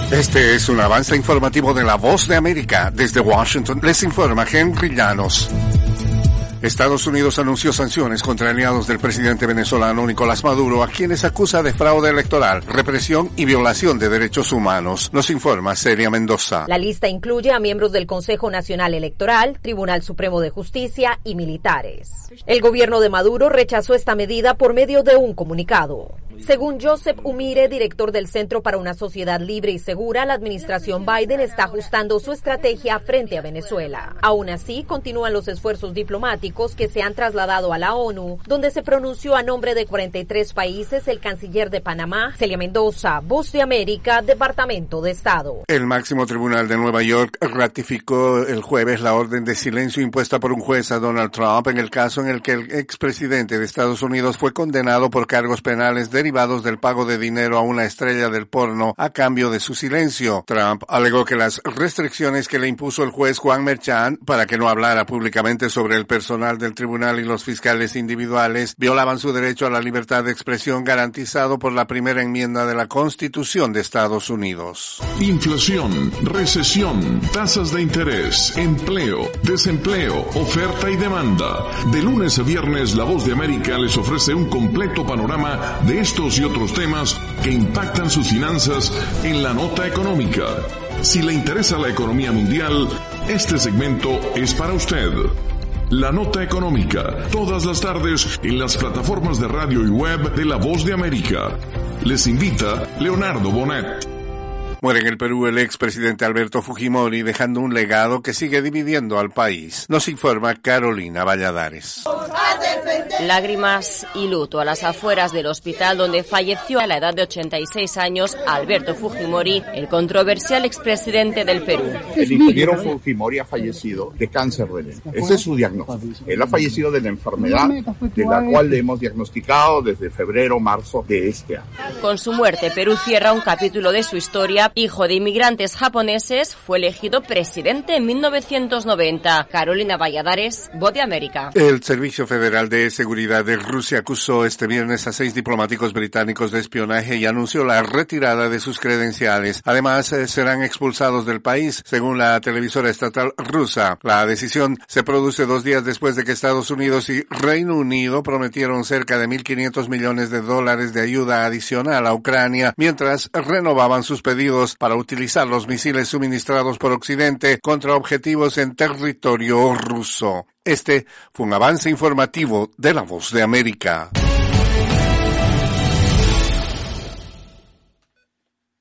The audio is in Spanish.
Este es un avance informativo de La Voz de América. Desde Washington les informa Henry Llanos. Estados Unidos anunció sanciones contra aliados del presidente venezolano Nicolás Maduro, a quienes acusa de fraude electoral, represión y violación de derechos humanos. Nos informa Celia Mendoza. La lista incluye a miembros del Consejo Nacional Electoral, Tribunal Supremo de Justicia y militares. El gobierno de Maduro rechazó esta medida por medio de un comunicado. Según Joseph Umire, director del Centro para una Sociedad Libre y Segura, la administración Biden está ajustando su estrategia frente a Venezuela. Aún así, continúan los esfuerzos diplomáticos que se han trasladado a la ONU, donde se pronunció a nombre de 43 países el canciller de Panamá, Celia Mendoza, Voz de América, Departamento de Estado. El máximo tribunal de Nueva York ratificó el jueves la orden de silencio impuesta por un juez a Donald Trump en el caso en el que el expresidente de Estados Unidos fue condenado por cargos penales derivados del pago de dinero a una estrella del porno a cambio de su silencio. Trump alegó que las restricciones que le impuso el juez Juan Merchan para que no hablara públicamente sobre el personal del tribunal y los fiscales individuales violaban su derecho a la libertad de expresión garantizado por la primera enmienda de la Constitución de Estados Unidos. Inflación, recesión, tasas de interés, empleo, desempleo, oferta y demanda. De lunes a viernes, La Voz de América les ofrece un completo panorama de estos y otros temas que impactan sus finanzas en la nota económica. Si le interesa la economía mundial, este segmento es para usted. La nota económica, todas las tardes en las plataformas de radio y web de La Voz de América. Les invita Leonardo Bonet. Muere en el Perú el expresidente Alberto Fujimori, dejando un legado que sigue dividiendo al país. Nos informa Carolina Valladares. Lágrimas y luto a las afueras del hospital donde falleció a la edad de 86 años Alberto Fujimori, el controversial expresidente del Perú. El ingeniero Fujimori ha fallecido de cáncer de lengua. Ese es su diagnóstico. Él ha fallecido de la enfermedad de la cual le hemos diagnosticado desde febrero, marzo de este año. Con su muerte, Perú cierra un capítulo de su historia. Hijo de inmigrantes japoneses, fue elegido presidente en 1990. Carolina Valladares, Voz de América. El Servicio Federal de Seguridad de Rusia acusó este viernes a 6 diplomáticos británicos de espionaje y anunció la retirada de sus credenciales. Además, serán expulsados del país, según la televisora estatal rusa. La decisión se produce 2 días después de que Estados Unidos y Reino Unido prometieron cerca de $1.500 millones de ayuda adicional a Ucrania, mientras renovaban sus pedidos para utilizar los misiles suministrados por Occidente contra objetivos en territorio ruso. Este fue un avance informativo de La Voz de América.